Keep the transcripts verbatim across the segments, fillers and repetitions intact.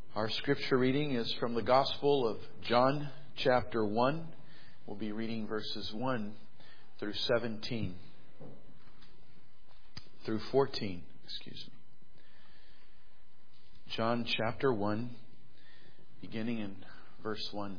Our scripture reading is from the Gospel of John, chapter one. We'll be reading verses one through seventeen. Through fourteen, excuse me. John chapter one, beginning in verse one.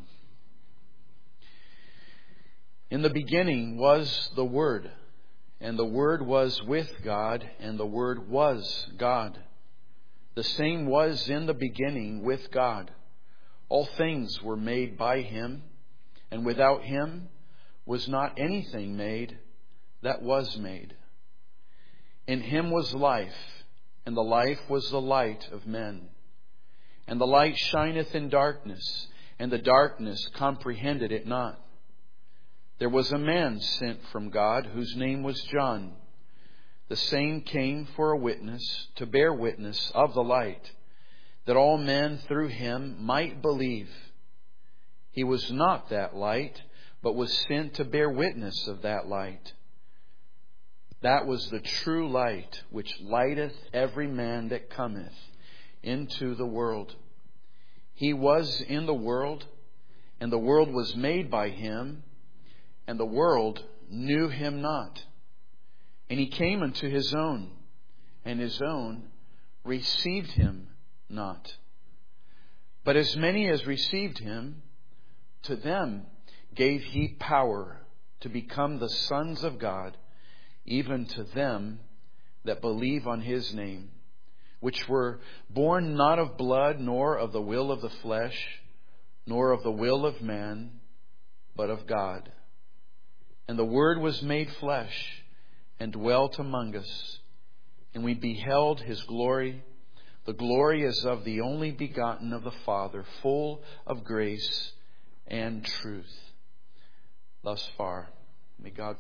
In the beginning was the Word, and the Word was with God, and the Word was God. The same was in the beginning with God. All things were made by Him, and without Him was not anything made that was made. In Him was life, and the life was the light of men. And the light shineth in darkness, and the darkness comprehended it not. There was a man sent from God, whose name was John. The same came for a witness, to bear witness of the light, that all men through him might believe. He was not that light, but was sent to bear witness of that light. That was the true light, which lighteth every man that cometh into the world. He was in the world, and the world was made by Him, and the world knew Him not. And He came unto His own, and His own received Him not. But as many as received Him, to them gave He power to become the sons of God, even to them that believe on His name, which were born not of blood, nor of the will of the flesh, nor of the will of man, but of God. And the Word was made flesh, and dwelt among us, and we beheld His glory. The glory is of the only begotten of the Father, full of grace and truth. Thus far, may God.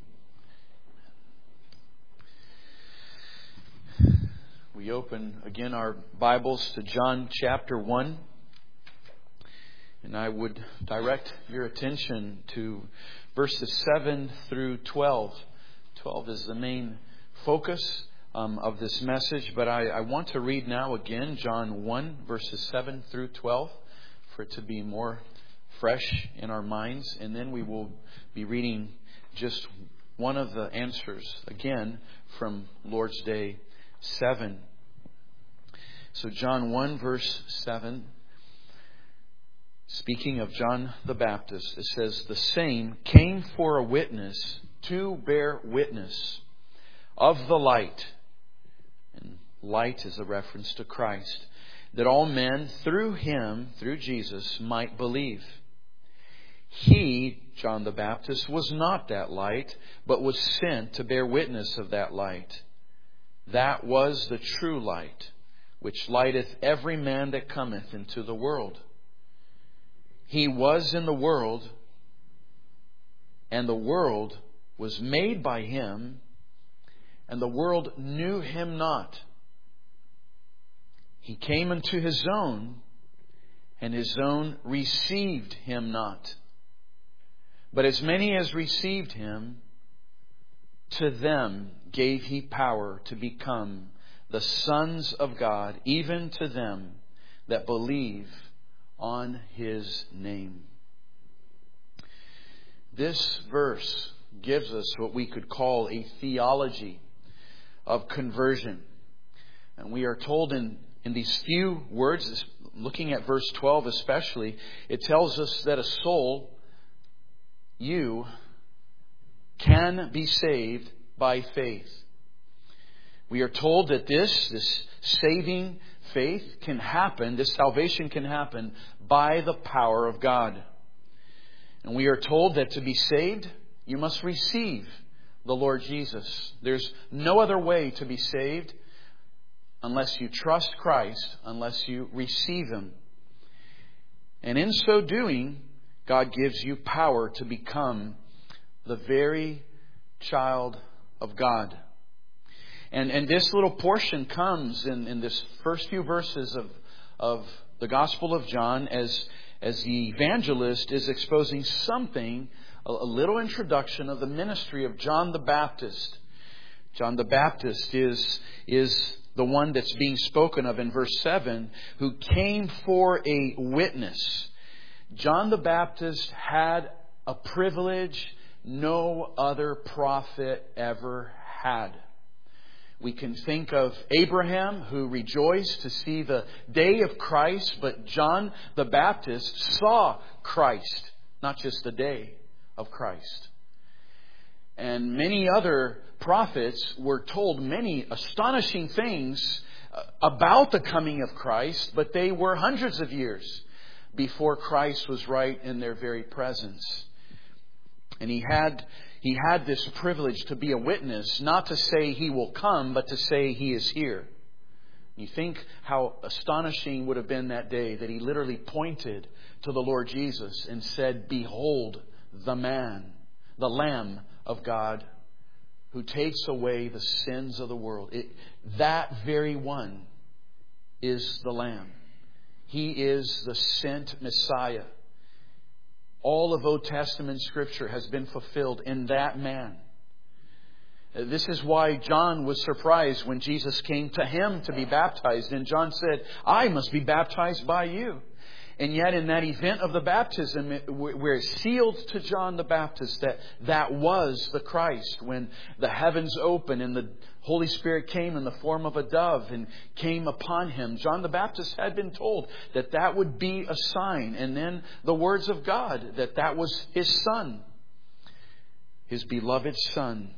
We open again our Bibles to John chapter one, and I would direct your attention to verses seven through twelve. twelve is the main focus um, of this message, but I, I want to read now again John one, verses seven through twelve, for it to be more fresh in our minds, and then we will be reading just one of the answers again from Lord's Day seven. So John one, verse seven, speaking of John the Baptist, it says, "The same came for a witness, to bear witness of the light." And light is a reference to Christ. "That all men through Him, through Jesus, might believe. He," John the Baptist, "was not that light, but was sent to bear witness of that light. That was the true light, which lighteth every man that cometh into the world. He was in the world, and the world was made by Him, and the world knew Him not. He came unto His own, and His own received Him not. But as many as received Him, to them gave He power to become the sons of God, even to them that believe on His name." This verse gives us what we could call a theology of conversion. And we are told in, in these few words, looking at verse twelve especially, it tells us that a soul, you, can be saved by faith. We are told that this, this saving faith can happen, this salvation can happen by the power of God. And we are told that to be saved, you must receive the Lord Jesus. There's no other way to be saved unless you trust Christ, unless you receive Him. And in so doing, God gives you power to become the very child of God. And and this little portion comes in, in this first few verses of, of the Gospel of John as, as the evangelist is exposing something, a, a little introduction of the ministry of John the Baptist. John the Baptist is, is the one that's being spoken of in verse seven, who came for a witness. John the Baptist had a privilege no other prophet ever had. We can think of Abraham, who rejoiced to see the day of Christ, but John the Baptist saw Christ, not just the day of Christ. And many other prophets were told many astonishing things about the coming of Christ, but they were hundreds of years before Christ was right in their very presence. And he had he had this privilege to be a witness, not to say he will come, but to say he is here. You think how astonishing would have been that day that he literally pointed to the Lord Jesus and said, "Behold the man, the Lamb of God, who takes away the sins of the world." It, that very one is the Lamb. He is the sent Messiah. All of Old Testament Scripture has been fulfilled in that man. This is why John was surprised when Jesus came to him to be baptized. And John said, "I must be baptized by you." And yet in that event of the baptism, where it sealed to John the Baptist that that was the Christ, when the heavens opened and the Holy Spirit came in the form of a dove and came upon him, John the Baptist had been told that that would be a sign. And then the words of God, that that was his son, his beloved son.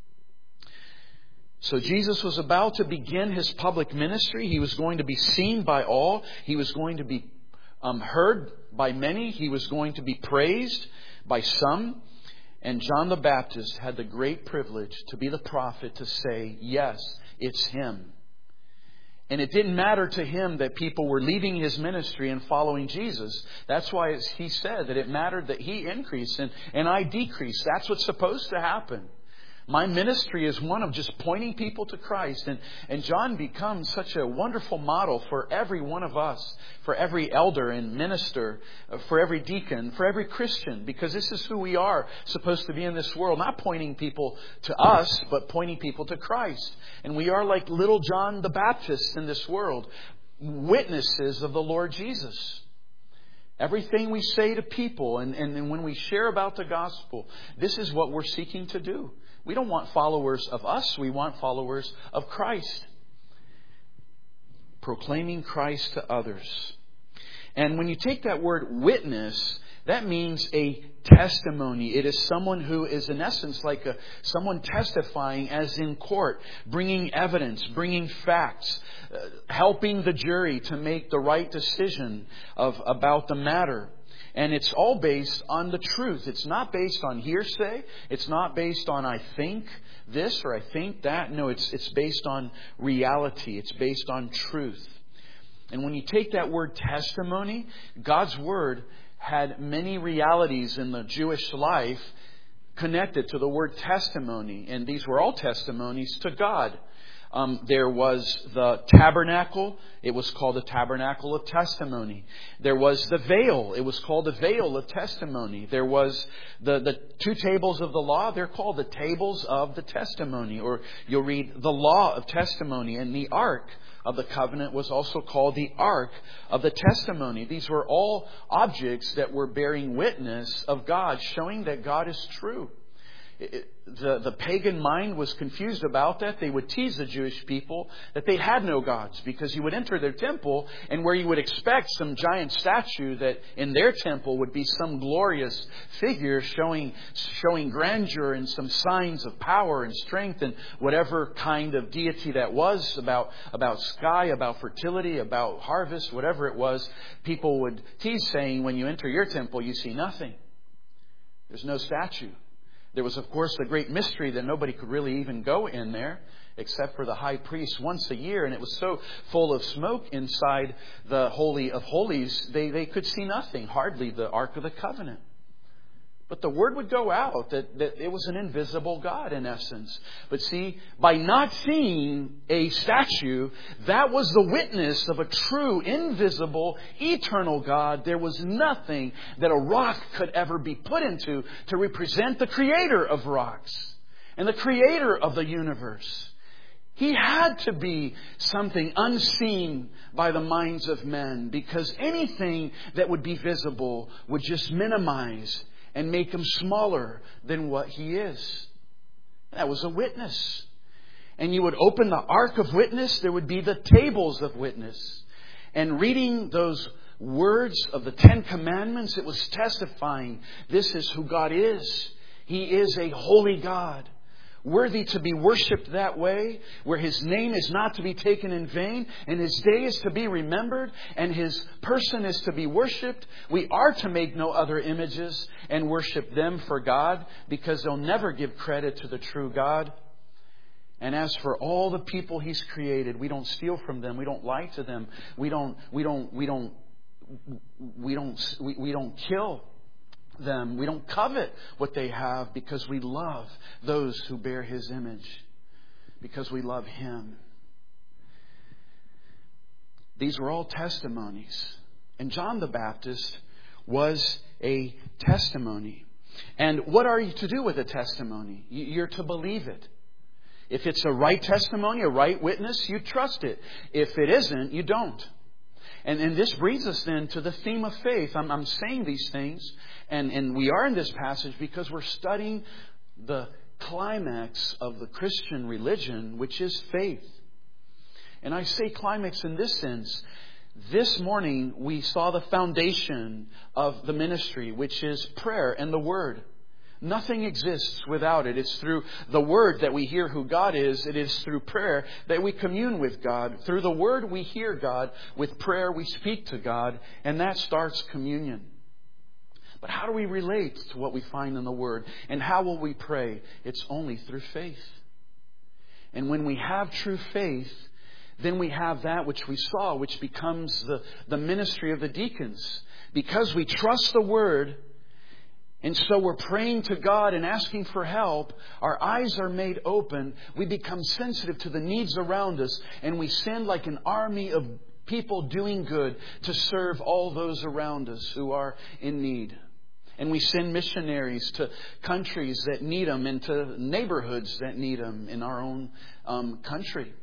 So Jesus was about to begin his public ministry. He was going to be seen by all. He was going to be um, heard by many. He was going to be praised by some. And John the Baptist had the great privilege to be the prophet to say, yes, it's him. And it didn't matter to him that people were leaving his ministry and following Jesus. That's why he said that it mattered that he increased and, and I decreased. That's what's supposed to happen. My ministry is one of just pointing people to Christ. And, and John becomes such a wonderful model for every one of us, for every elder and minister, for every deacon, for every Christian, because this is who we are supposed to be in this world. Not pointing people to us, but pointing people to Christ. And we are like little John the Baptist in this world, witnesses of the Lord Jesus. Everything we say to people and, and, and when we share about the gospel, this is what we're seeking to do. We don't want followers of us. We want followers of Christ. Proclaiming Christ to others. And when you take that word witness, that means a testimony. It is someone who is in essence like a, someone testifying as in court, bringing evidence, bringing facts, uh, helping the jury to make the right decision of about the matter. And it's all based on the truth. It's not based on hearsay. It's not based on I think this or I think that. No, it's it's based on reality. It's based on truth. And when you take that word testimony, God's Word had many realities in the Jewish life connected to the word testimony. And these were all testimonies to God. Um, there was the tabernacle. It was called the tabernacle of testimony. There was the veil. It was called the veil of testimony. There was the, the two tables of the law. They're called the tables of the testimony. Or you'll read the law of testimony. And the ark of the covenant was also called the ark of the testimony. These were all objects that were bearing witness of God, showing that God is true. It, the, the pagan mind was confused about that. They would tease the Jewish people that they had no gods, because you would enter their temple and where you would expect some giant statue that in their temple would be some glorious figure showing showing grandeur and some signs of power and strength and whatever kind of deity that was, about, about sky, about fertility, about harvest, whatever it was, people would tease saying, when you enter your temple, you see nothing. There's no statue. There was, of course, the great mystery that nobody could really even go in there except for the high priest once a year. And it was so full of smoke inside the Holy of Holies, they, they could see nothing, hardly the Ark of the Covenant. But the word would go out that, that it was an invisible God in essence. But see, by not seeing a statue, that was the witness of a true, invisible, eternal God. There was nothing that a rock could ever be put into to represent the creator of rocks and the creator of the universe. He had to be something unseen by the minds of men, because anything that would be visible would just minimize and make him smaller than what he is. That was a witness. And you would open the Ark of Witness, there would be the tables of witness. And reading those words of the Ten Commandments, it was testifying, this is who God is. He is a holy God, worthy to be worshipped that way, where His name is not to be taken in vain, and His day is to be remembered, and His person is to be worshipped. We are to make no other images and worship them for God, because they'll never give credit to the true God. And as for all the people He's created, we don't steal from them. We don't lie to them. We don't, we don't, we don't, we don't, we, we don't kill them. We don't covet what they have, because we love those who bear His image, because we love Him. These were all testimonies. And John the Baptist was a testimony. And what are you to do with a testimony? You're to believe it. If it's a right testimony, a right witness, you trust it. If it isn't, you don't. And, and this brings us then to the theme of faith. I'm, I'm saying these things, and, and we are in this passage because we're studying the climax of the Christian religion, which is faith. And I say climax in this sense. This morning we saw the foundation of the ministry, which is prayer and the Word. Nothing exists without it. It's through the Word that we hear who God is. It is through prayer that we commune with God. Through the Word we hear God. With prayer we speak to God. And that starts communion. But how do we relate to what we find in the Word? And how will we pray? It's only through faith. And when we have true faith, then we have that which we saw, which becomes the, the ministry of the deacons. Because we trust the Word, and so we're praying to God and asking for help. Our eyes are made open. We become sensitive to the needs around us. And we send like an army of people doing good to serve all those around us who are in need. And we send missionaries to countries that need them and to neighborhoods that need them in our own um, country.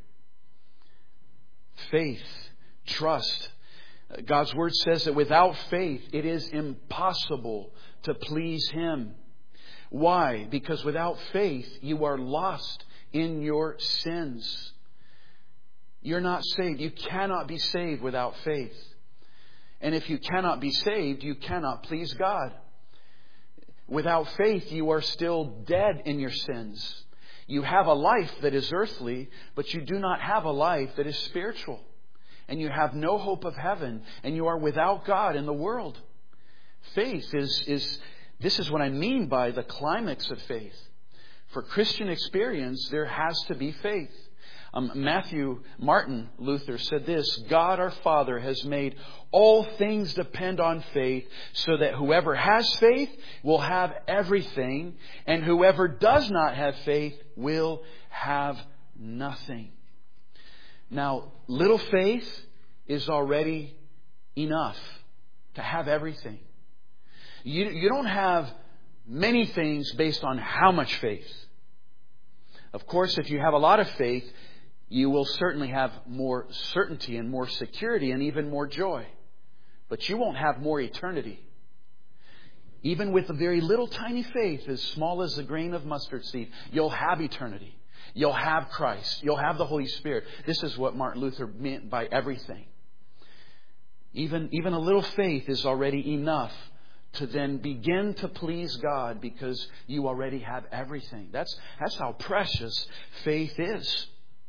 Faith, trust. God's Word says that without faith, it is impossible to please Him. Why? Because without faith, you are lost in your sins. You're not saved. You cannot be saved without faith. And if you cannot be saved, you cannot please God. Without faith, you are still dead in your sins. You have a life that is earthly, but you do not have a life that is spiritual. And you have no hope of heaven, and you are without God in the world. Faith is, is, this is what I mean by the climax of faith. For Christian experience, there has to be faith. Um, Matthew Martin Luther said this: God our Father has made all things depend on faith, so that whoever has faith will have everything, and whoever does not have faith will have nothing. Now, little faith is already enough to have everything. You, you don't have many things based on how much faith. Of course, if you have a lot of faith, you will certainly have more certainty and more security and even more joy. But you won't have more eternity. Even with a very little tiny faith, as small as a grain of mustard seed, you'll have eternity. You'll have Christ. You'll have the Holy Spirit. This is what Martin Luther meant by everything. Even, even a little faith is already enough to then begin to please God, because you already have everything. That's, that's how precious faith is.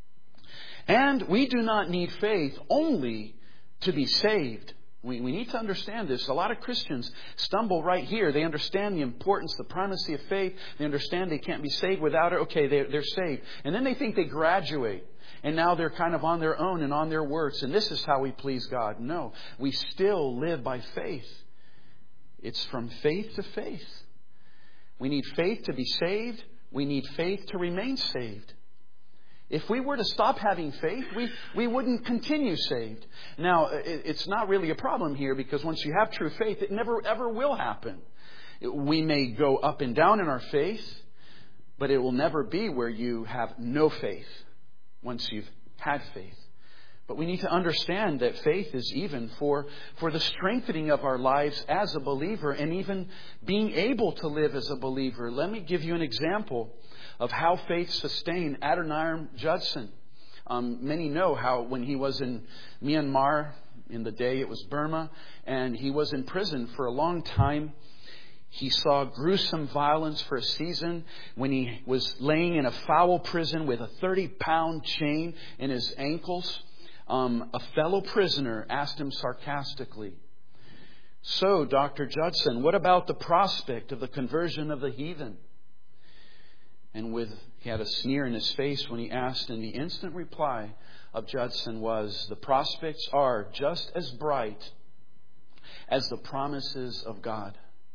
And we do not need faith only to be saved. We, we need to understand this. A lot of Christians stumble right here. They understand the importance, the primacy of faith. They understand they can't be saved without it. Okay, they're, they're saved. And then they think they graduate. And now they're kind of on their own and on their works. And this is how we please God. No, we still live by faith. It's from faith to faith. We need faith to be saved. We need faith to remain saved. If we were to stop having faith, we, we wouldn't continue saved. Now, it, it's not really a problem here, because once you have true faith, it never ever will happen. We may go up and down in our faith, but it will never be where you have no faith. once you've had faith. But we need to understand that faith is even for, for the strengthening of our lives as a believer and even being able to live as a believer. Let me give you an example of how faith sustained Adoniram Judson. Um, many know how when he was in Myanmar, in the day it was Burma, and he was in prison for a long time. He saw gruesome violence for a season when he was laying in a foul prison with a thirty-pound chain in his ankles. Um, a fellow prisoner asked him sarcastically, "So, Doctor Judson, what about the prospect of the conversion of the heathen?" And with he had a sneer in his face when he asked, and the instant reply of Judson was, "The prospects are just as bright as the promises of God."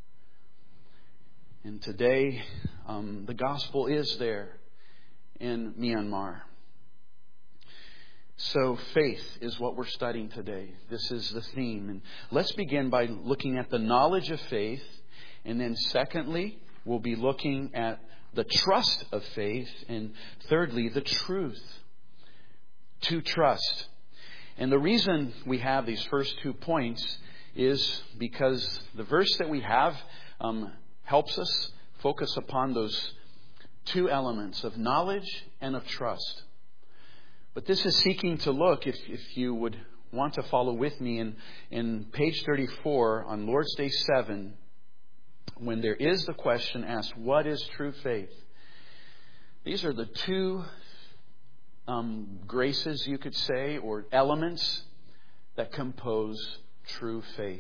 And today, um, the gospel is there in Myanmar. So faith is what we're studying today. This is the theme. And let's begin by looking at the knowledge of faith. And then secondly, we'll be looking at the trust of faith. And thirdly, the truth to trust. And the reason we have these first two points is because the verse that we have um, helps us focus upon those two elements of knowledge and of trust. But this is seeking to look, if, if you would want to follow with me, in, in page thirty-four on Lord's Day seven, when there is the question asked, what is true faith? These are the two um, graces, you could say, or elements that compose true faith.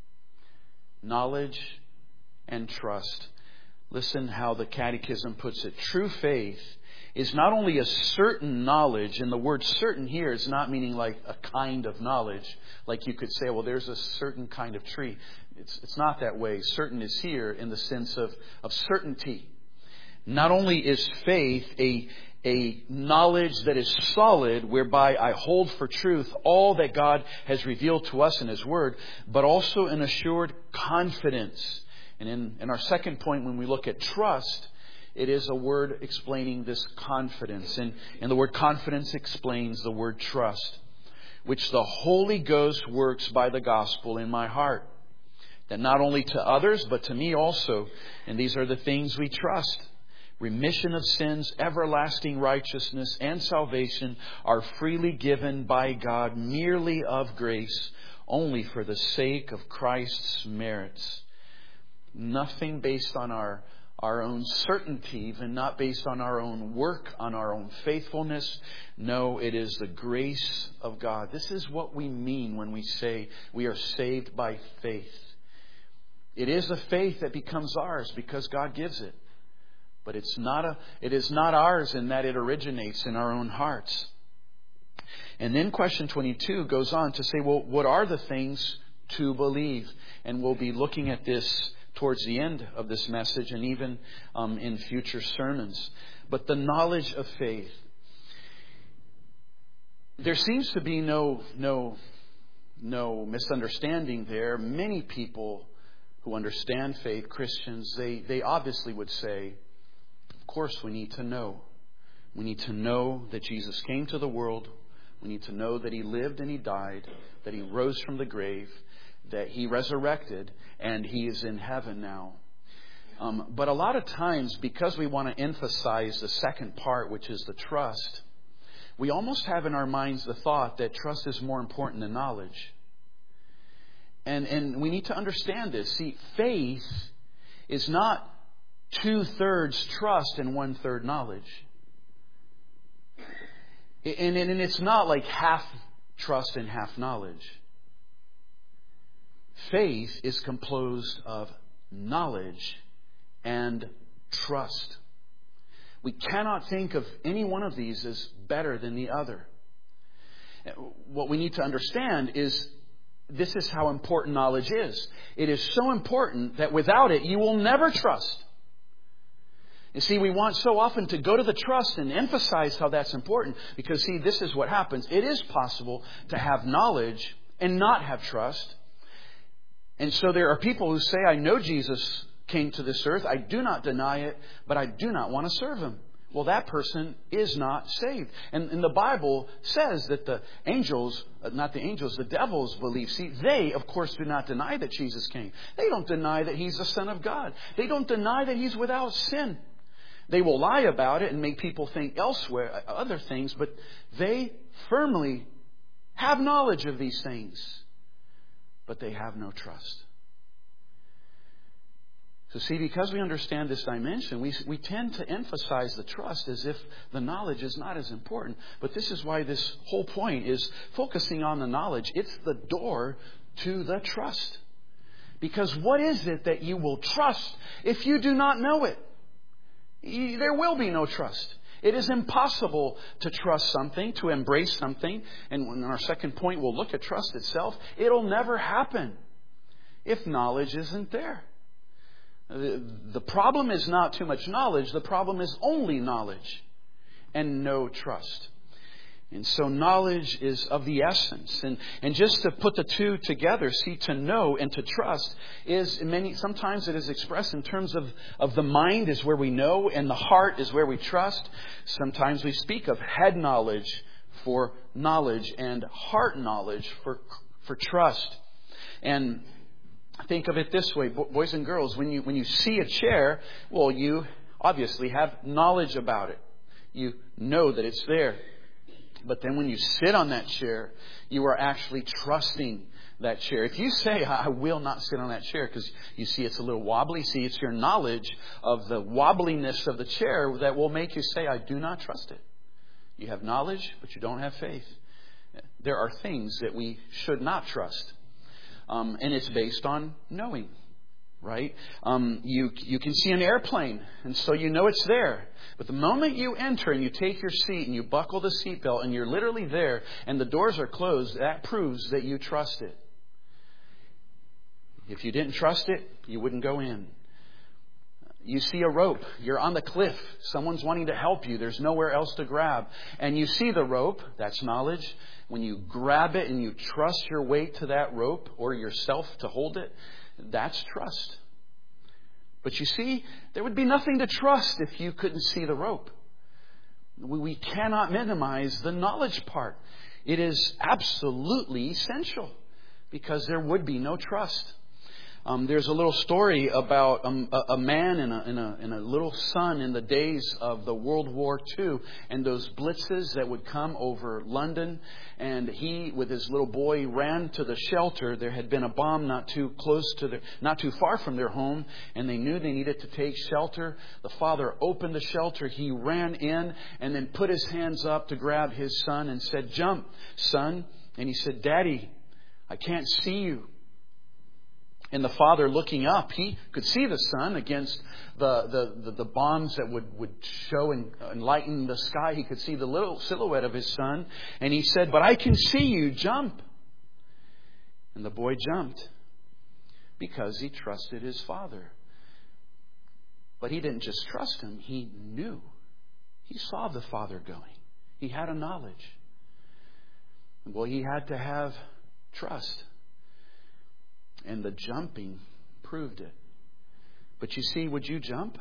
Knowledge and trust. Listen how the Catechism puts it. True faith is not only a certain knowledge, and the word certain here is not meaning like a kind of knowledge, like you could say, well, there's a certain kind of tree. It's, it's not that way. Certain is here in the sense of, of certainty. Not only is faith a, a knowledge that is solid, whereby I hold for truth all that God has revealed to us in His Word, but also an assured confidence. And in, in our second point, when we look at trust, it is a word explaining this confidence. And, and the word confidence explains the word trust, which the Holy Ghost works by the gospel in my heart. That not only to others, but to me also. And these are the things we trust. Remission of sins, everlasting righteousness, and salvation are freely given by God, merely of grace, only for the sake of Christ's merits. Nothing based on our Our own certainty, even not based on our own work, on our own faithfulness. No, it is the grace of God. This is what we mean when we say we are saved by faith. It is a faith that becomes ours because God gives it. But it's not a, it is not ours in that it originates in our own hearts. And then question twenty-two goes on to say, well, what are the things to believe? And we'll be looking at this towards the end of this message and even um, in future sermons. But the knowledge of faith. There seems to be no, no, no misunderstanding there. Many people who understand faith, Christians, they, they obviously would say, of course we need to know. We need to know that Jesus came to the world. We need to know that He lived and He died, that He rose from the grave, that He resurrected, and He is in heaven now. Um, but a lot of times, because we want to emphasize the second part, which is the trust, we almost have in our minds the thought that trust is more important than knowledge. And, and we need to understand this. See, faith is not two-thirds trust and one-third knowledge. And, and, and it's not like half trust and half knowledge. Faith is composed of knowledge and trust. We cannot think of any one of these as better than the other. What we need to understand is this is how important knowledge is. It is so important that without it, you will never trust. You see, we want so often to go to the trust and emphasize how that's important. Because, see, this is what happens. It is possible to have knowledge and not have trust. And so there are people who say, I know Jesus came to this earth. I do not deny it, but I do not want to serve Him. well, that person is not saved. And, and the Bible says that the angels, not the angels, the devils believe. See, they, of course, do not deny that Jesus came. They don't deny that He's the Son of God. They don't deny that He's without sin. They will lie about it and make people think elsewhere, other things, but they firmly have knowledge of these things, but they have no trust. So see, because we understand this dimension, we, we tend to emphasize the trust as if the knowledge is not as important. But this is why this whole point is focusing on the knowledge. It's the door to the trust. Because what is it that you will trust if you do not know it? There will be no trust. It is impossible to trust something, to embrace something. And in our second point, we'll look at trust itself. It'll never happen if knowledge isn't there. The problem is not too much knowledge. The problem is only knowledge and no trust. And so knowledge is of the essence. And, and just to put the two together, see, to know and to trust is many, sometimes it is expressed in terms of, of the mind is where we know and the heart is where we trust. Sometimes we speak of head knowledge for knowledge and heart knowledge for, for trust. And think of it this way, boys and girls, when you when you see a chair, well, you obviously have knowledge about it. You know that it's there. But then when you sit on that chair, you are actually trusting that chair. If you say, I will not sit on that chair because you see it's a little wobbly, see, it's your knowledge of the wobbliness of the chair that will make you say, I do not trust it. You have knowledge, but you don't have faith. There are things that we should not trust. Um, and it's based on knowing, right? Um, you you can see an airplane, and so you know it's there. But the moment you enter and you take your seat and you buckle the seatbelt and you're literally there and the doors are closed, that proves that you trust it. If you didn't trust it, you wouldn't go in. You see a rope. You're on the cliff. Someone's wanting to help you. There's nowhere else to grab. And you see the rope. That's knowledge. When you grab it and you trust your weight to that rope or yourself to hold it, that's trust. But you see, there would be nothing to trust if you couldn't see the rope. We cannot minimize the knowledge part. It is absolutely essential because there would be no trust. Um, there's a little story about um, a, a man and a, and, a, and a little son in the days of the World War Two and those blitzes that would come over London. And he, with his little boy, ran to the shelter. There had been a bomb not too close to their, not too far from their home, and they knew they needed to take shelter. The father opened the shelter. He ran in and then put his hands up to grab his son and said, "Jump, son." And he said, "Daddy, I can't see you." And the father, looking up, he could see the son against the, the, the, the bombs that would, would show and, and lighten the sky. He could see the little silhouette of his son. And he said, "But I can see you. Jump." And the boy jumped because he trusted his father. But he didn't just trust him. He knew. He saw the father going. He had a knowledge. Well, he had to have trust. And the jumping proved it. But you see, would you jump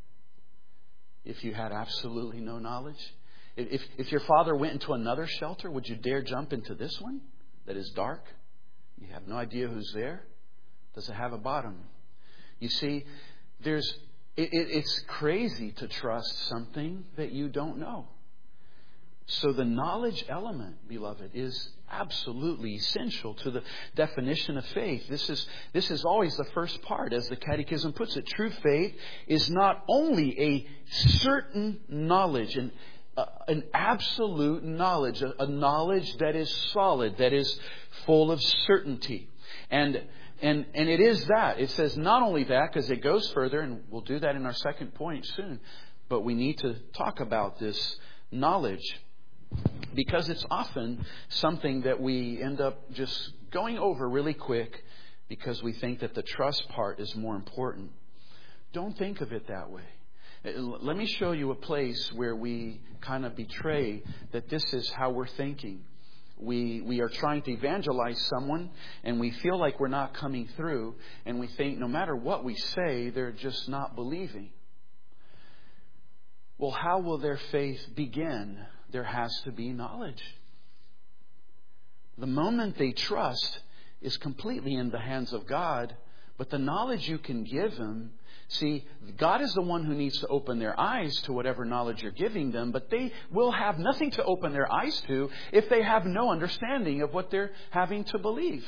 if you had absolutely no knowledge? If, if your father went into another shelter, would you dare jump into this one that is dark? You have no idea who's there. Does it have a bottom? You see, there's it, it, it's crazy to trust something that you don't know. So the knowledge element, beloved, is absolutely essential to the definition of faith. This is this is always the first part, as the Catechism puts it. True faith is not only a certain knowledge, an, uh, an absolute knowledge, a, a knowledge that is solid, that is full of certainty. And and and it is that. It says not only that, because it goes further, and we'll do that in our second point soon, but we need to talk about this knowledge. Because it's often something that we end up just going over really quick because we think that the trust part is more important. Don't think of it that way. Let me show you a place where we kind of betray that this is how we're thinking. We we are trying to evangelize someone and we feel like we're not coming through, and we think no matter what we say, they're just not believing. Well, how will their faith begin? There has to be knowledge. The moment they trust is completely in the hands of God, but the knowledge you can give them, see, God is the one who needs to open their eyes to whatever knowledge you're giving them, but they will have nothing to open their eyes to if they have no understanding of what they're having to believe.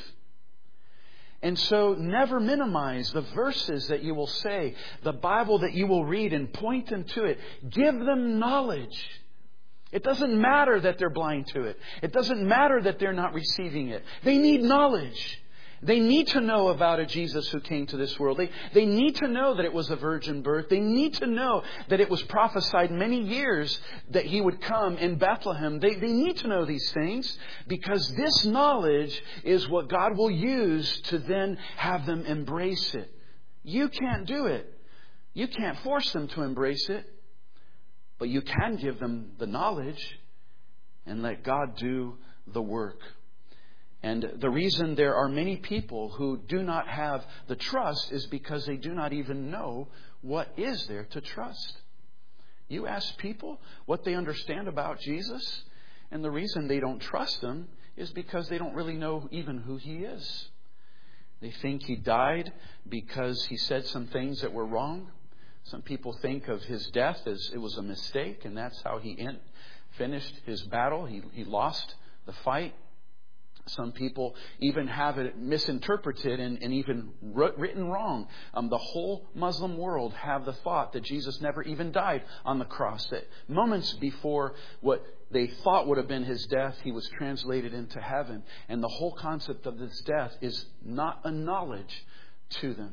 And so never minimize the verses that you will say, the Bible that you will read, and point them to it. Give them knowledge. It doesn't matter that they're blind to it. It doesn't matter that they're not receiving it. They need knowledge. They need to know about a Jesus who came to this world. They, they need to know that it was a virgin birth. They need to know that it was prophesied many years that He would come in Bethlehem. They, they need to know these things because this knowledge is what God will use to then have them embrace it. You can't do it. You can't force them to embrace it. But you can give them the knowledge and let God do the work. And the reason there are many people who do not have the trust is because they do not even know what is there to trust. You ask people what they understand about Jesus, and the reason they don't trust Him is because they don't really know even who He is. They think He died because He said some things that were wrong. Some people think of His death as it was a mistake, and that's how He in, finished His battle. He, he lost the fight. Some people even have it misinterpreted and, and even written wrong. Um, the whole Muslim world have the thought that Jesus never even died on the cross. That moments before what they thought would have been His death, He was translated into heaven. And the whole concept of this death is not a knowledge to them.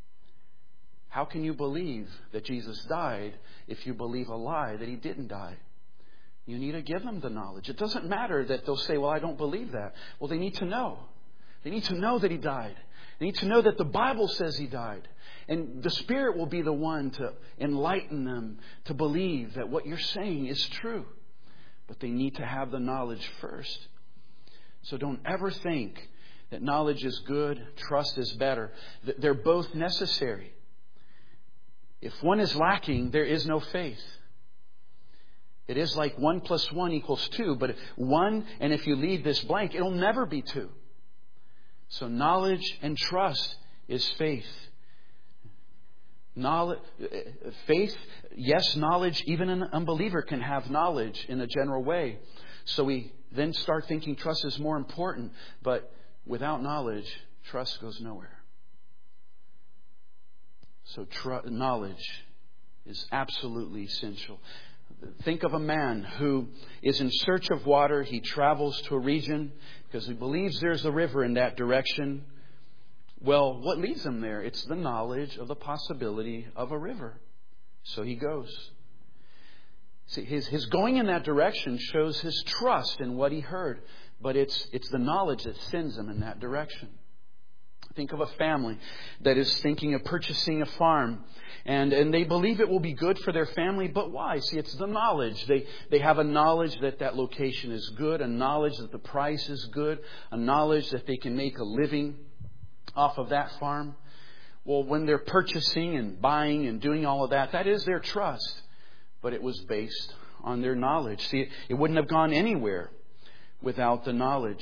How can you believe that Jesus died if you believe a lie that He didn't die? You need to give them the knowledge. It doesn't matter that they'll say, well, I don't believe that. Well, they need to know. They need to know that He died. They need to know that the Bible says He died. And the Spirit will be the one to enlighten them to believe that what you're saying is true. But they need to have the knowledge first. So don't ever think that knowledge is good, trust is better. They're both necessary. If one is lacking, there is no faith. It is like one plus one equals two, but one, and if you leave this blank, it'll never be two. So knowledge and trust is faith. Knowledge, faith, yes, knowledge, even an unbeliever can have knowledge in a general way. So we then start thinking trust is more important, but without knowledge, trust goes nowhere. So tr- knowledge is absolutely essential. Think of a man who is in search of water. He travels to a region because he believes there's a river in that direction. Well, what leads him there? It's the knowledge of the possibility of a river. So he goes. See, his, his going in that direction shows his trust in what he heard. But it's, it's the knowledge that sends him in that direction. Think of a family that is thinking of purchasing a farm. And, and they believe it will be good for their family. But why? See, it's the knowledge. They, they have a knowledge that that location is good. A knowledge that the price is good. A knowledge that they can make a living off of that farm. Well, when they're purchasing and buying and doing all of that, that is their trust. But it was based on their knowledge. See, it, it wouldn't have gone anywhere without the knowledge.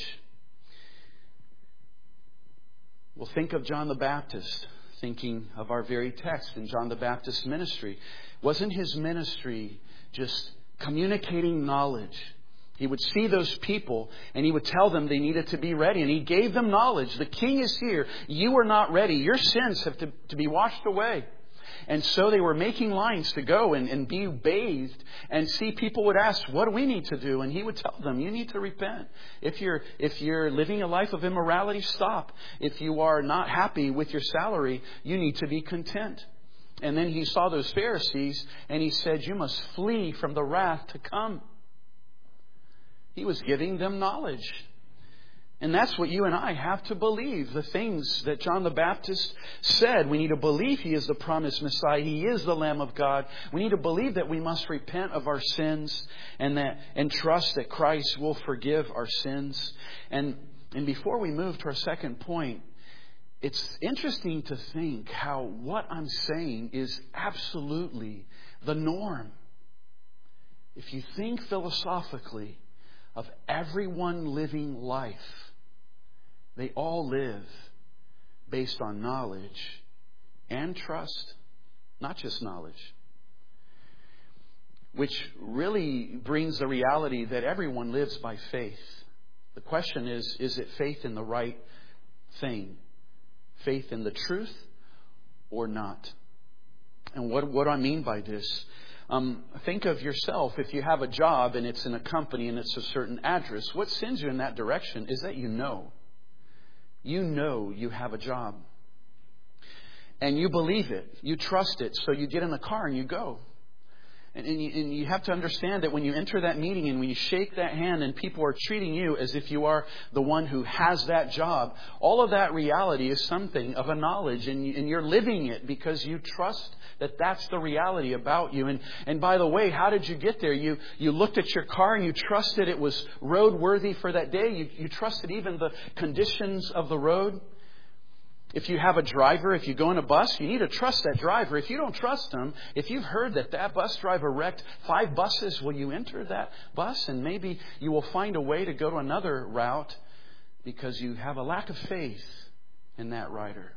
Well, think of John the Baptist, thinking of our very text in John the Baptist's ministry. Wasn't his ministry just communicating knowledge? He would see those people and he would tell them they needed to be ready. And he gave them knowledge. The King is here. You are not ready. Your sins have to, to be washed away. And so they were making lines to go and, and be bathed. And see, people would ask, what do we need to do? And he would tell them, you need to repent. If you're, if you're living a life of immorality, stop. If you are not happy with your salary, you need to be content. And then he saw those Pharisees and he said, you must flee from the wrath to come. He was giving them knowledge. And that's what you and I have to believe. The things that John the Baptist said. We need to believe He is the promised Messiah. He is the Lamb of God. We need to believe that we must repent of our sins and that and trust that Christ will forgive our sins. And, and before we move to our second point, it's interesting to think how what I'm saying is absolutely the norm. if you think philosophically of everyone living life, they all live based on knowledge and trust, not just knowledge. Which really brings the reality that everyone lives by faith. The question is, is it faith in the right thing? Faith in the truth or not? And what, what do I mean by this? Um, think of yourself. If you have a job and it's in a company and it's a certain address, what sends you in that direction is that you know. You know you have a job. And you believe it. You trust it. So you get in the car and you go. And, and, you, and you have to understand that when you enter that meeting and when you shake that hand and people are treating you as if you are the one who has that job, all of that reality is something of a knowledge, and, you, and you're living it because you trust that that's the reality about you. And, and by the way, how did you get there? You, you looked at your car and you trusted it was roadworthy for that day. You, you trusted even the conditions of the road. If you have a driver, if you go in a bus, you need to trust that driver. If you don't trust him, if you've heard that that bus driver wrecked five buses, will you enter that bus? And maybe you will find a way to go to another route because you have a lack of faith in that rider.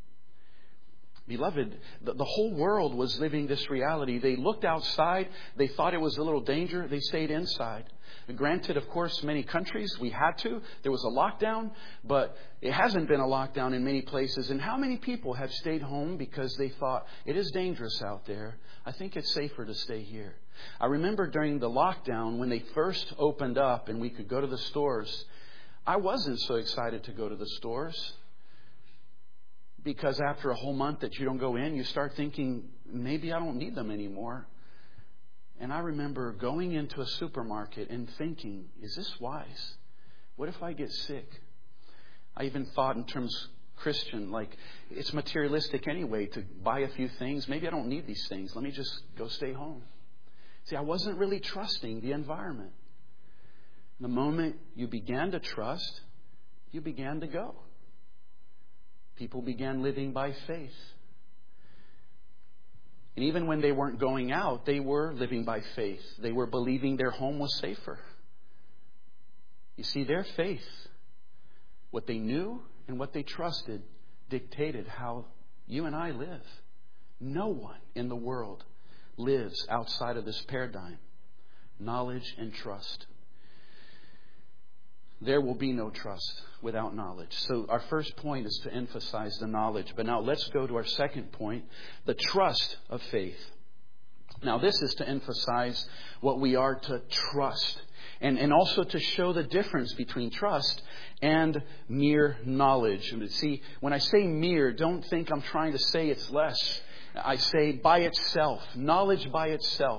Beloved, the, the whole world was living this reality. They looked outside. They thought it was a little danger. They stayed inside. Granted, of course, many countries, we had to. There was a lockdown, but it hasn't been a lockdown in many places. And how many people have stayed home because they thought, it is dangerous out there. I think it's safer to stay here. I remember during the lockdown, when they first opened up and we could go to the stores, I wasn't so excited to go to the stores. Because after a whole month that you don't go in, you start thinking, maybe I don't need them anymore. And I remember going into a supermarket and thinking, is this wise? What if I get sick? I even thought in terms Christian, like it's materialistic anyway to buy a few things. Maybe I don't need these things. Let me just go stay home. See, I wasn't really trusting the environment. The moment you began to trust, you began to go. People began living by faith. And even when they weren't going out, they were living by faith. They were believing their home was safer. You see, their faith, what they knew and what they trusted, dictated how you and I live. No one in the world lives outside of this paradigm. Knowledge and trust. There will be no trust without knowledge. So our first point is to emphasize the knowledge. But now let's go to our second point, the trust of faith. Now this is to emphasize what we are to trust. And, and also to show the difference between trust and mere knowledge. And see, when I say mere, don't think I'm trying to say it's less. I say by itself, knowledge by itself.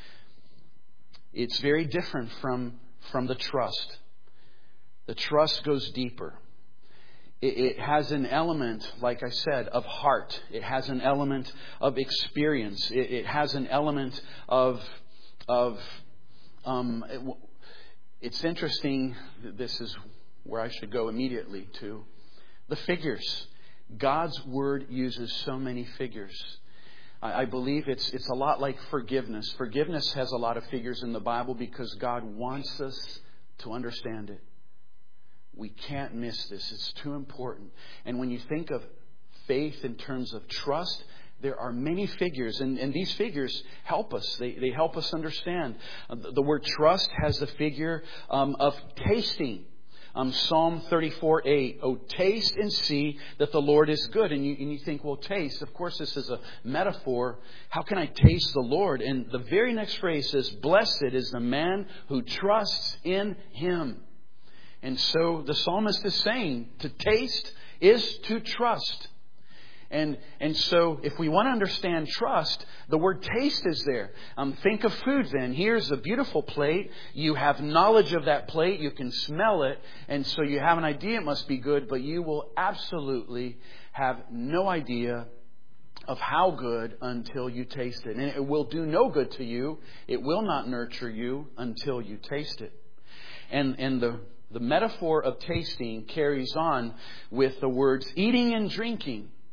It's very different from, from the trust. The trust goes deeper. It, it has an element, like I said, of heart. It has an element of experience. It, it has an element of, of um, it, it's interesting. This is where I should go immediately to. The figures. God's Word uses so many figures. I, I believe it's it's a lot like forgiveness. Forgiveness has a lot of figures in the Bible because God wants us to understand it. We can't miss this. It's too important. And when you think of faith in terms of trust, there are many figures. And, and these figures help us. They, they help us understand. Uh, the, the word trust has the figure um, of tasting. Um, Psalm thirty-four eight. Oh, taste and see that the Lord is good. And you, and you think, well, taste. Of course, this is a metaphor. How can I taste the Lord? And the very next phrase says, blessed is the man who trusts in Him. And so the psalmist is saying to taste is to trust. And and so if we want to understand trust, the word taste is there. Um, think of food then. Here's a beautiful plate. You have knowledge of that plate. You can smell it. And so you have an idea it must be good, but you will absolutely have no idea of how good until you taste it. And it will do no good to you. It will not nurture you until you taste it. And and the The metaphor of tasting carries on with the words eating and drinking.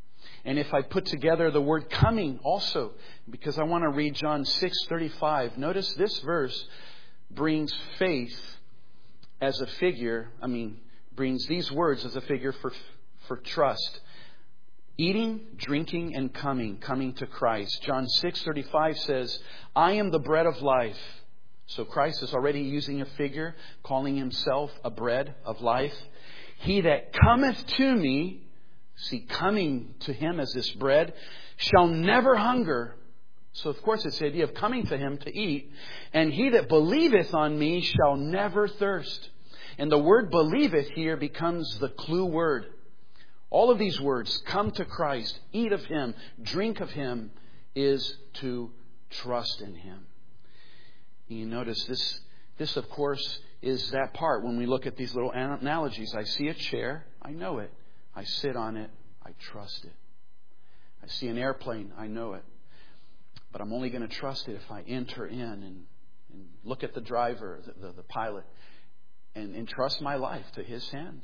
And if I put together the word coming also, because I want to read John six thirty-five. Notice this verse brings faith as a figure, I mean, brings these words as a figure for for trust. Eating, drinking, and coming, coming to Christ. John six thirty-five says, I am the bread of life. So Christ is already using a figure, calling himself a bread of life. He that cometh to me, see, coming to him as this bread, shall never hunger. So of course it's the idea of coming to him to eat. And he that believeth on me shall never thirst. And the word believeth here becomes the clue word. All of these words, come to Christ, eat of him, drink of him, is to trust in him. And you notice this, this of course is that part when we look at these little analogies. I see a chair, I know it. I sit on it, I trust it. I see an airplane, I know it. But I'm only going to trust it if I enter in and, and look at the driver, the, the, the pilot, and entrust my life to his hand.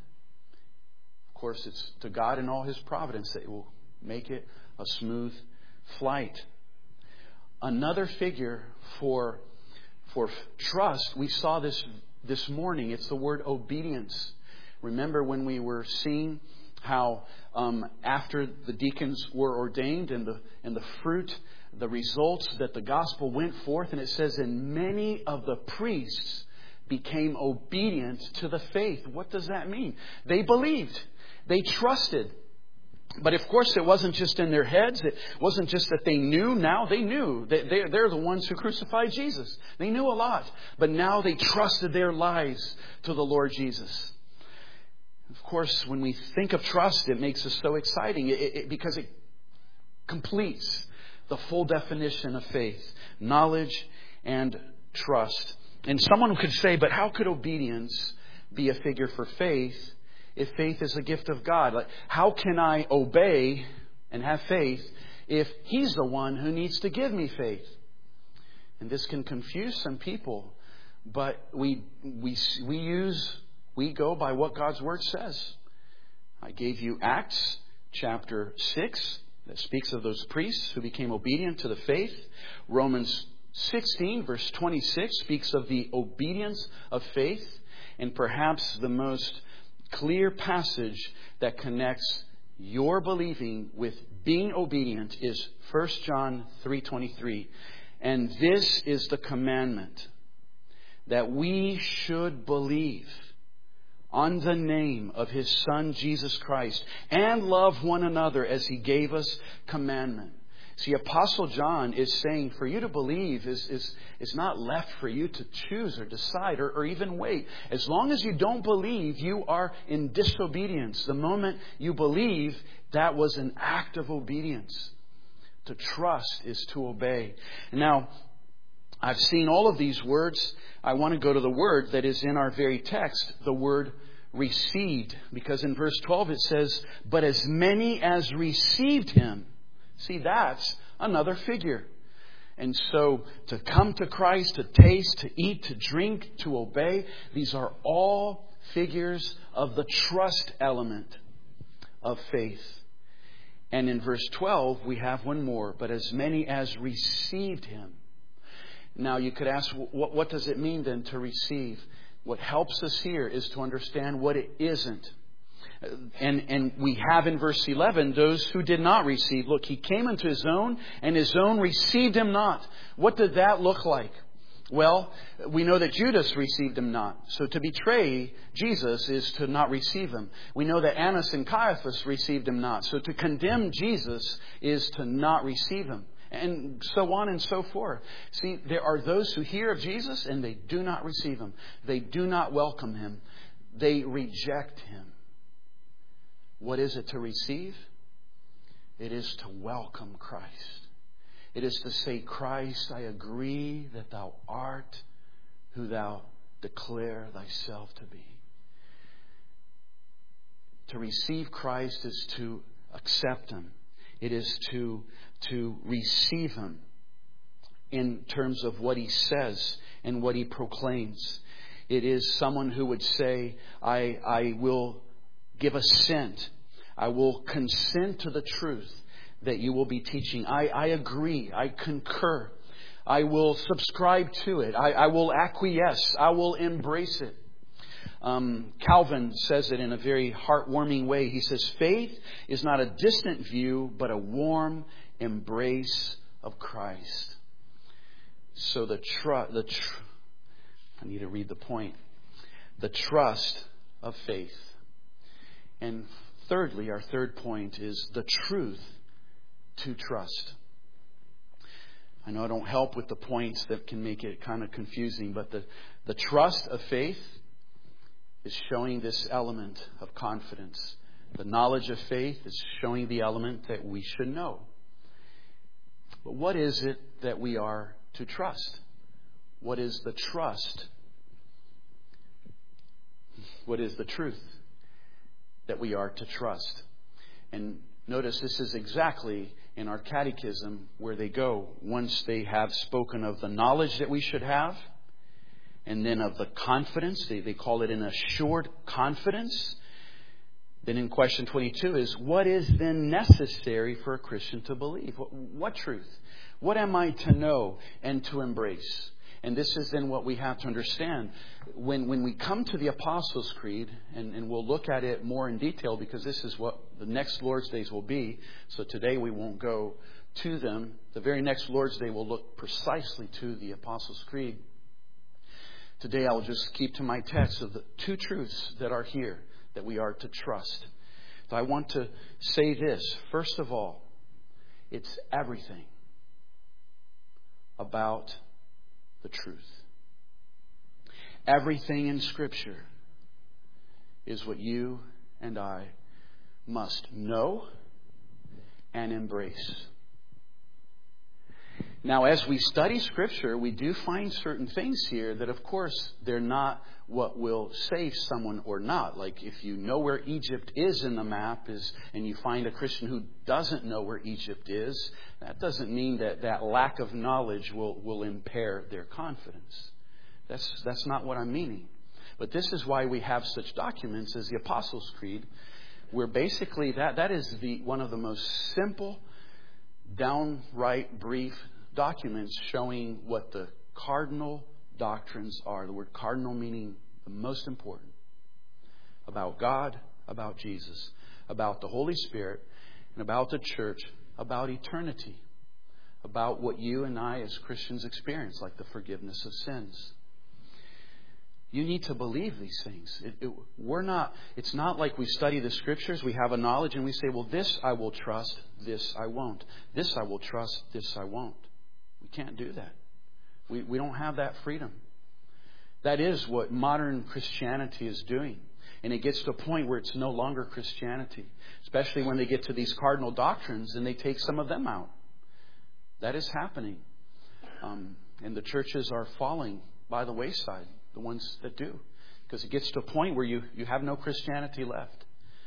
Of course, it's to God in all his providence that will make it a smooth flight. Another figure for, for trust, we saw this this morning. It's the word obedience. Remember when we were seeing how um, after the deacons were ordained and the and the fruit, the results that the gospel went forth, and it says, and many of the priests became obedient to the faith. What does that mean? They believed. They trusted. But of course, it wasn't just in their heads. It wasn't just that they knew. Now they knew. They're, they're the ones who crucified Jesus. They knew a lot. But now they trusted their lives to the Lord Jesus. Of course, when we think of trust, it makes us so exciting it, it, because it completes the full definition of faith, knowledge and trust. And someone could say, but how could obedience be a figure for faith if faith is a gift of God? Like, how can I obey and have faith if He's the one who needs to give me faith? And this can confuse some people, but we we we use we go by what God's Word says. I gave you Acts chapter six that speaks of those priests who became obedient to the faith. Romans sixteen verse twenty-six speaks of the obedience of faith, and perhaps the most clear passage that connects your believing with being obedient is First John three twenty-three. And this is the commandment, that we should believe on the name of His Son Jesus Christ and love one another as He gave us commandment. See, Apostle John is saying for you to believe is, is, is not left for you to choose or decide or, or even wait. As long as you don't believe, you are in disobedience. The moment you believe, that was an act of obedience. To trust is to obey. Now, I've seen all of these words. I want to go to the word that is in our very text, the word received. Because in verse twelve it says, but as many as received Him. See, that's another figure. And so to come to Christ, to taste, to eat, to drink, to obey, these are all figures of the trust element of faith. And in verse twelve, we have one more. But as many as received Him. Now you could ask, what, what does it mean then to receive? What helps us here is to understand what it isn't. And and we have in verse eleven those who did not receive. Look, He came into His own, and His own received Him not. What did that look like? Well, we know that Judas received Him not. So to betray Jesus is to not receive Him. We know that Annas and Caiaphas received Him not. So to condemn Jesus is to not receive Him. And so on and so forth. See, there are those who hear of Jesus and they do not receive Him. They do not welcome Him. They reject Him. What is it to receive? It is to welcome Christ. It is to say, Christ, I agree that Thou art who Thou declare Thyself to be. To receive Christ is to accept Him. It is to, to receive Him in terms of what He says and what He proclaims. It is someone who would say, I, I will give assent. I will consent to the truth. that you will be teaching. I, I agree. I concur. I will subscribe to it. I, I will acquiesce. I will embrace it. Um, Calvin says it in a very heartwarming way. He says, faith is not a distant view, but a warm embrace of Christ. So the trust, the tr- I need to read the point. The trust of faith. And thirdly, our third point is the truth to trust. I know I don't help with the points that can make it kind of confusing, but the, the trust of faith is showing this element of confidence. The knowledge of faith is showing the element that we should know. But what is it that we are to trust? What is the trust? What is the truth that we are to trust? And notice this is exactly in our catechism where they go once they have spoken of the knowledge that we should have, and then of the confidence. They, they call it an assured confidence. Then in question twenty-two is, what is then necessary for a Christian to believe? What, what truth? What am I to know and to embrace? And this is then what we have to understand. When when we come to the Apostles' Creed, and, and we'll look at it more in detail because this is what the next Lord's Days will be. So today we won't go to them. The very next Lord's Day will look precisely to the Apostles' Creed. Today I'll just keep to my text of the two truths that are here that we are to trust. So I want to say this. First of all, it's everything about the truth. Everything in Scripture is what you and I must know and embrace. Now, as we study Scripture, we do find certain things here that, of course, they're not what will save someone or not. Like if you know where Egypt is in the map is, and you find a Christian who doesn't know where Egypt is, that doesn't mean that that lack of knowledge will, will impair their confidence. That's, that's not what I'm meaning. But this is why we have such documents as the Apostles' Creed, where basically that, that is the one of the most simple, downright brief documents showing what the cardinal doctrines are. The word cardinal meaning the most important. About God, about Jesus, about the Holy Spirit, and about the church, about eternity, about what you and I as Christians experience, like the forgiveness of sins. You need to believe these things. It, it, we're not. It's not like we study the Scriptures. We have a knowledge and we say, well, this I will trust, this I won't. This I will trust, this I won't. We can't do that. We, we don't have that freedom. That is what modern Christianity is doing. And it gets to a point where it's no longer Christianity. Especially when they get to these cardinal doctrines and they take some of them out. That is happening. Um, and the churches are falling by the wayside. The ones that do. Because it gets to a point where you, you have no Christianity left.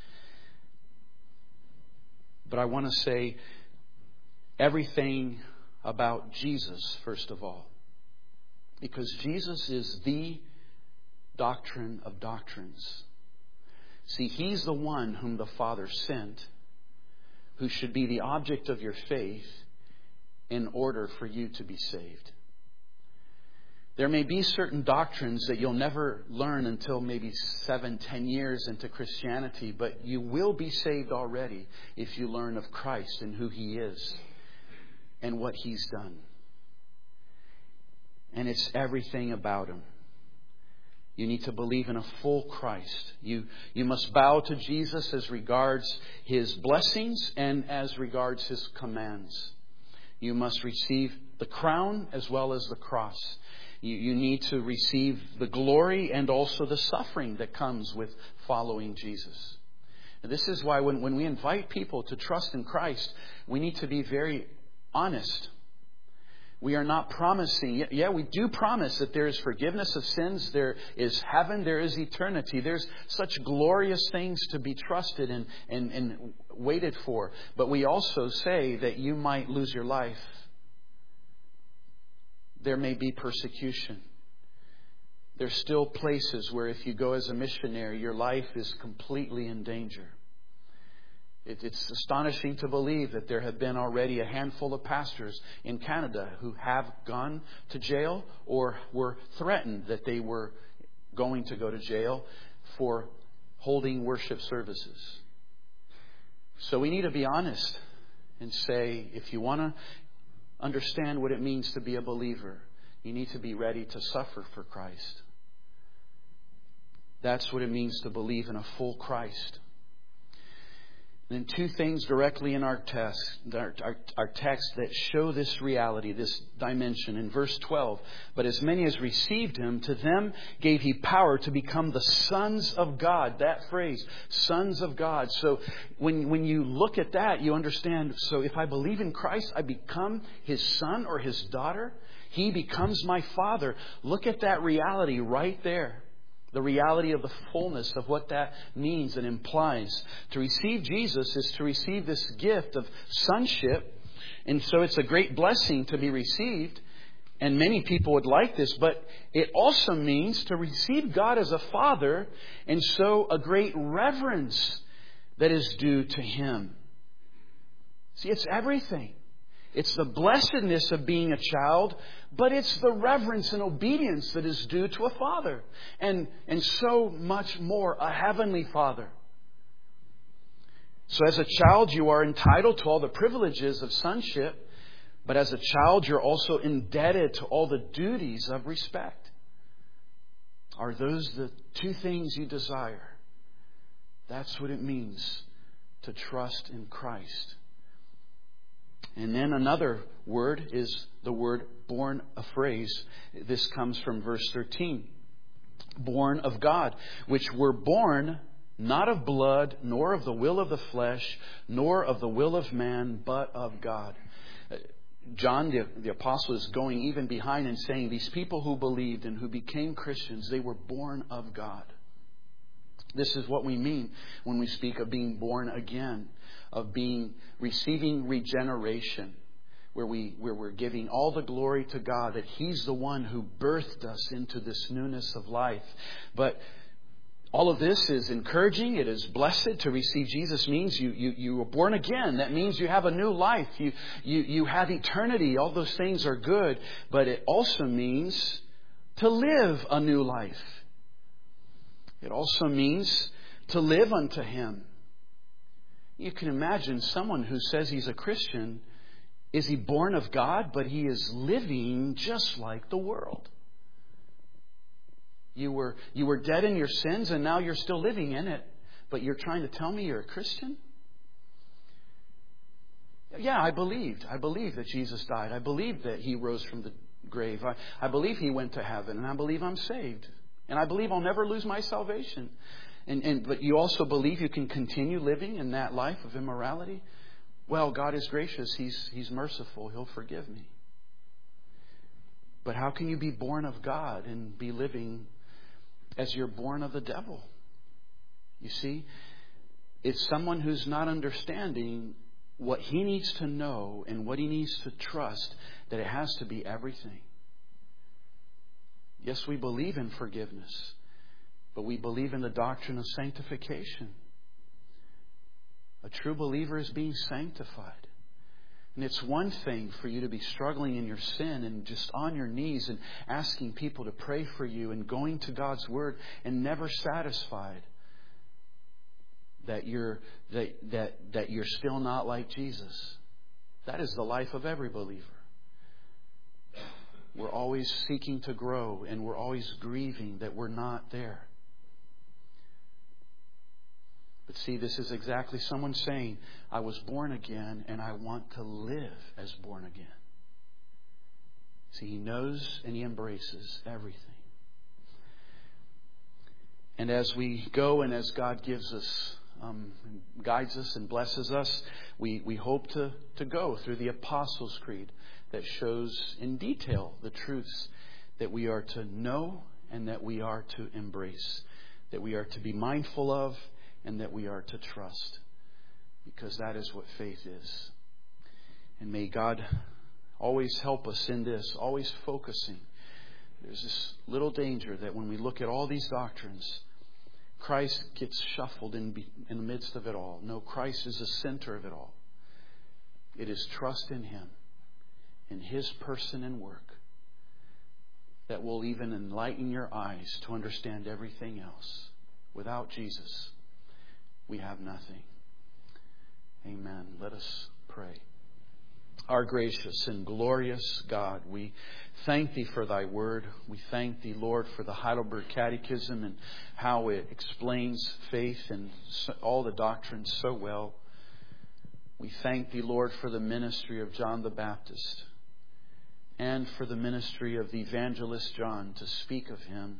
But I want to say everything about Jesus, first of all. Because Jesus is the doctrine of doctrines. See, He's the one whom the Father sent, who should be the object of your faith in order for you to be saved. There may be certain doctrines that you'll never learn until maybe seven, ten years into Christianity, but you will be saved already if you learn of Christ and who He is and what He's done. And it's everything about Him. You need to believe in a full Christ. You, you must bow to Jesus as regards His blessings and as regards His commands. You must receive the crown as well as the cross. You, you need to receive the glory and also the suffering that comes with following Jesus. And this is why when, when we invite people to trust in Christ, we need to be very honest. We are not promising. Yeah, we do promise that there is forgiveness of sins. There is heaven. There is eternity. There's such glorious things to be trusted and, and, and waited for. But we also say that you might lose your life. There may be persecution. There's still places where if you go as a missionary, your life is completely in danger. It, it's astonishing to believe that there have been already a handful of pastors in Canada who have gone to jail or were threatened that they were going to go to jail for holding worship services. So we need to be honest and say, if you want to understand what it means to be a believer, you need to be ready to suffer for Christ. That's what it means to believe in a full Christ. And then two things directly in our text, our, our, our text that show this reality, this dimension. In verse twelve, but as many as received Him, to them gave He power to become the sons of God. That phrase, sons of God. So when, when you look at that, you understand, so if I believe in Christ, I become His son or His daughter. He becomes my Father. Look at that reality right there. The reality of the fullness of what that means and implies. To receive Jesus is to receive this gift of sonship. And so it's a great blessing to be received. And many people would like this. But it also means to receive God as a Father. And so a great reverence that is due to Him. See, it's everything. It's the blessedness of being a child, but it's the reverence and obedience that is due to a father. And, and so much more, a heavenly Father. So as a child, you are entitled to all the privileges of sonship, but as a child, you're also indebted to all the duties of respect. Are those the two things you desire? That's what it means to trust in Christ. And then another word is the word born, a phrase. This comes from verse thirteen. Born of God, which were born not of blood, nor of the will of the flesh, nor of the will of man, but of God. John, the, the apostle, is going even behind and saying these people who believed and who became Christians, they were born of God. This is what we mean when we speak of being born again, of being receiving regeneration, where we where we're giving all the glory to God that He's the one who birthed us into this newness of life. But all of this is encouraging. It is blessed. To receive Jesus means you you you were born again. That means you have a new life. You you you have eternity. All those things are good. But it also means to live a new life. It also means to live unto Him. You can imagine someone who says he's a Christian. Is he born of God? But he is living just like the world. You were, you were dead in your sins and now you're still living in it. But you're trying to tell me you're a Christian? Yeah, I believed. I believe that Jesus died. I believe that He rose from the grave. I, I believe He went to heaven. And I believe I'm saved. And I believe I'll never lose my salvation. And, and but you also believe you can continue living in that life of immorality? Well, God is gracious. He's, He's merciful. He'll forgive me. But how can you be born of God and be living as you're born of the devil? You see, it's someone who's not understanding what he needs to know and what he needs to trust, that it has to be everything. Yes, we believe in forgiveness, but we believe in the doctrine of sanctification. A true believer is being sanctified. And it's one thing for you to be struggling in your sin and just on your knees and asking people to pray for you and going to God's Word and never satisfied that you're that that that you're still not like Jesus. That is the life of every believer. We're always seeking to grow, and we're always grieving that we're not there. But see, this is exactly someone saying, I was born again and I want to live as born again. See, he knows and he embraces everything. And as we go and as God gives us, um, guides us and blesses us, we, we hope to, to go through the Apostles' Creed that shows in detail the truths that we are to know and that we are to embrace, that we are to be mindful of, and that we are to trust, because that is what faith is. And may God always help us in this, always focusing. There's this little danger that when we look at all these doctrines, Christ gets shuffled in, in the midst of it all. No, Christ is the center of it all. It is trust in Him, in His person and work, that will even enlighten your eyes to understand everything else. Without Jesus, we have nothing. Amen. Let us pray. Our gracious and glorious God, we thank Thee for Thy Word. We thank Thee, Lord, for the Heidelberg Catechism and how it explains faith and all the doctrines so well. We thank Thee, Lord, for the ministry of John the Baptist and for the ministry of the evangelist John to speak of Him.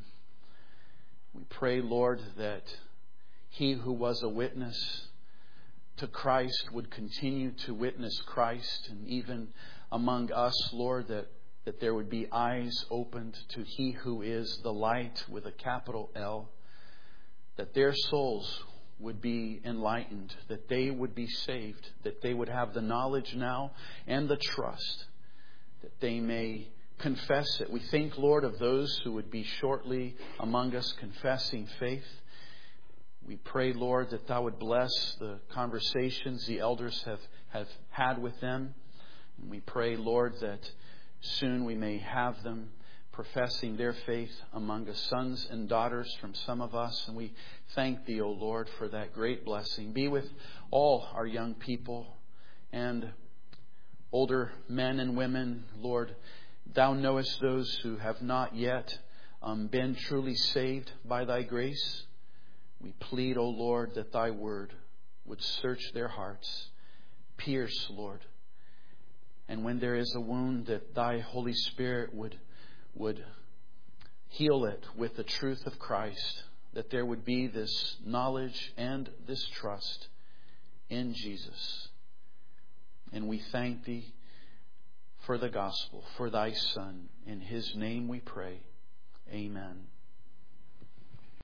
We pray, Lord, that he who was a witness to Christ would continue to witness Christ, and even among us, Lord, that, that there would be eyes opened to He who is the light with a capital L, that their souls would be enlightened, that they would be saved, that they would have the knowledge now and the trust, that they may confess it. We think, Lord, of those who would be shortly among us confessing faith. We pray, Lord, that Thou would bless the conversations the elders have, have had with them. And we pray, Lord, that soon we may have them professing their faith among us, sons and daughters from some of us. And we thank Thee, O Lord, for that great blessing. Be with all our young people and older men and women. Lord, Thou knowest those who have not yet um, been truly saved by Thy grace. We plead, O Lord, that Thy Word would search their hearts, pierce, Lord. And when there is a wound, that Thy Holy Spirit would, would heal it with the truth of Christ, that there would be this knowledge and this trust in Jesus. And we thank Thee for the gospel, for Thy Son. In His name we pray. Amen.